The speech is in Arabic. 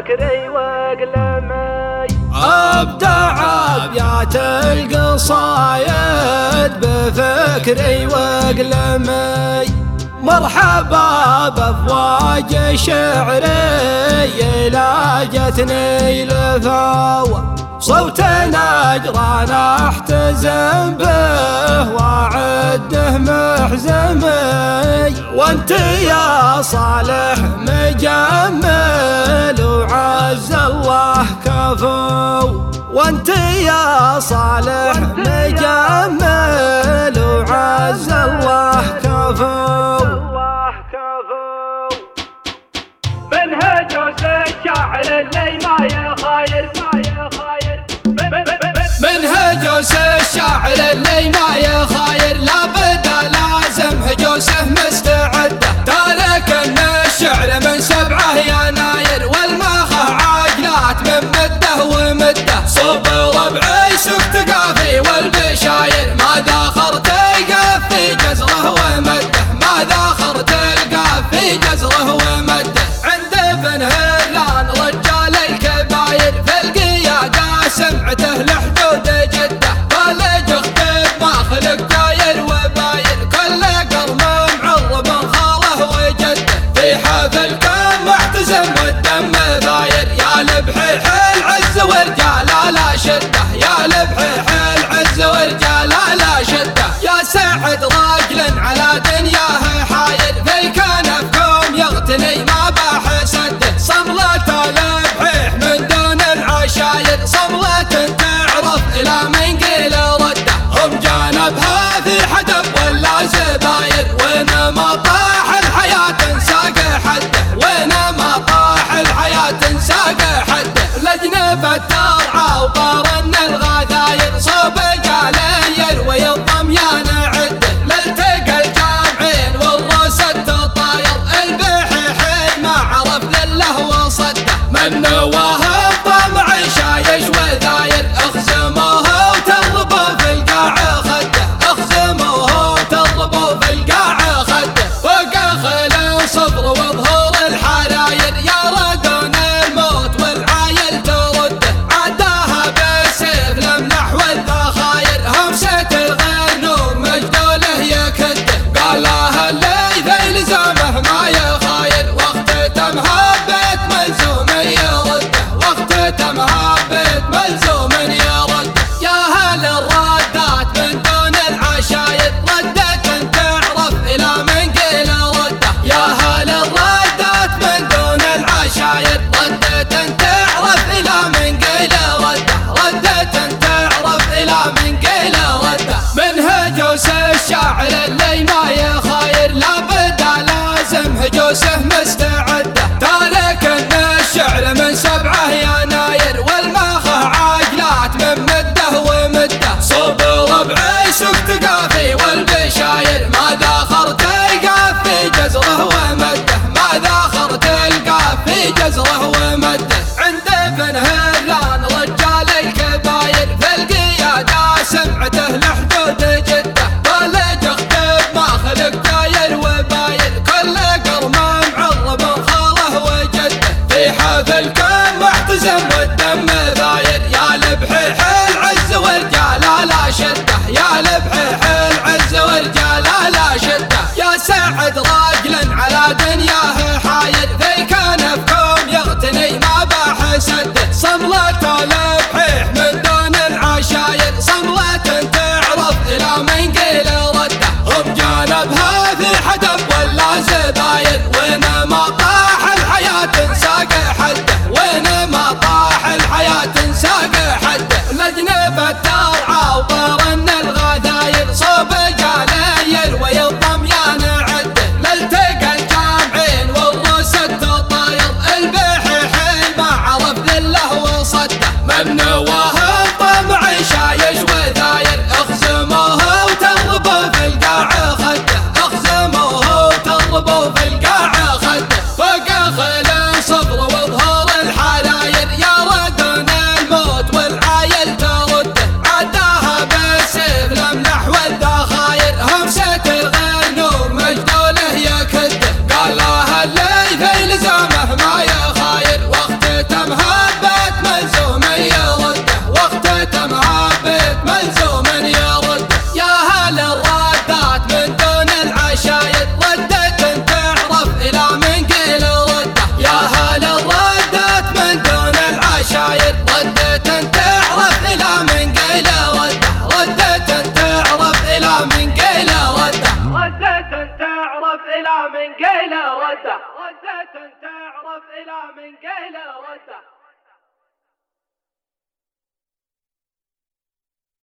بفكري واقلمي. أبدع أبيات القصايد بفكري واقلمي، مرحبا بأفواج شعري لاجتني لفاوة، صوت نجران احتزم به واعده محزمي، وانت يا صالح مجمل وعز الله كفو، وانت يا صالح مجمل وعز الله كفو. منهج الشاعر اللي ما يخاير، منهج الشاعر اللي ما يخاير، لابد لازم هجوسه مستعده، تارك ان الشعر من 7 يناير، والمخه عاجلات من مده ومده، صوب ربعي سكت قافي والبشاير، ما داخرت القاف في جزره ومده، ما داخرت القاف في جزره ومده، عند ابن هلان رجال الكباير، في القيادة سمعته لحدود جده، بالج اختب ما خلق داير وباير، كل قرم معرب خاله وجده، في حفل كان محتزم والدم باير، يا لبحيح العز ورجال لا شده، يا لبحيح العز ورجال لا شده، يا سعد راجل على دنياه حاير، في كنفكم يغتني ما باح سده، صملة لبحيح من دون العشاير، صملة تعرف إلى من قيل رده، هم جانبها في حدب ولا زباير، وين ما طاح الحياة ساق حده، وين ما طاح الحياة ساق حده، لجنة الترعى وقارن الغداير، صوب قال يروي الضميان عده، لالتقى الجامعي تعرف إلى من قيل رده، ردة تعرف إلى من قيل رده.